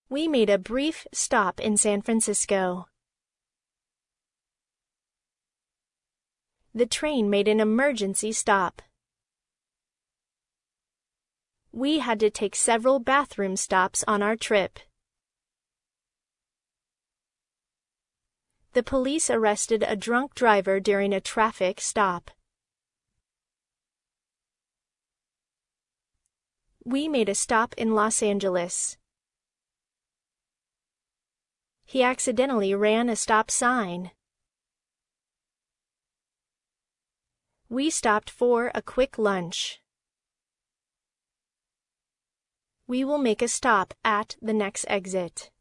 We made a brief stop in San Francisco. The train made an emergency stop. We had to take several bathroom stops on our trip. The police arrested a drunk driver during a traffic stop. We made a stop in Los Angeles. He accidentally ran a stop sign. We stopped for a quick lunch. We will make a stop at the next exit.